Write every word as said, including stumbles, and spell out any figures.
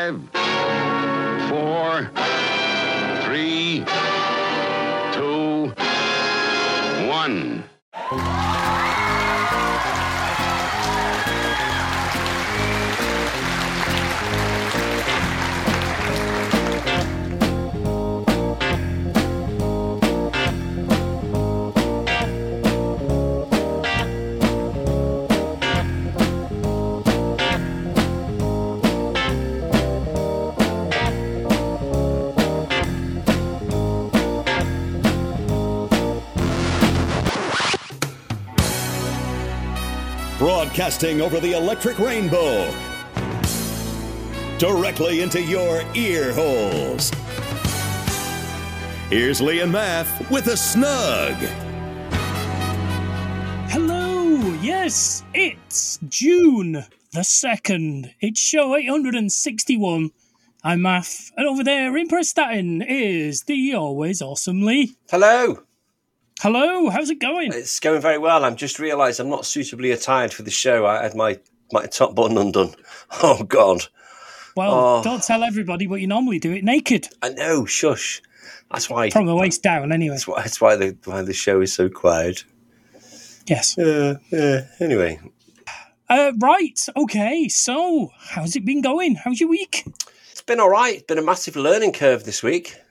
Five, four, three, two, one. Broadcasting over the electric rainbow, directly into your ear holes. Here's Lee and Math with a snug. Hello, yes, it's June the second. It's show eight hundred sixty-one. I'm Math, and over there in Prestatyn is the always awesome Lee. Hello. Hello, how's it going? It's going very well. I've just realised I'm not suitably attired for the show. I had my, my top button undone. Oh, God. Well, oh. Don't tell everybody what you normally do it naked. I know, shush. That's why... From the waist down, anyway. That's why, that's why, the, why the show is so quiet. Yes. Uh, yeah, anyway. Uh, right, okay, so how's it been going? How's your week? It's been all right. It's been a massive learning curve this week.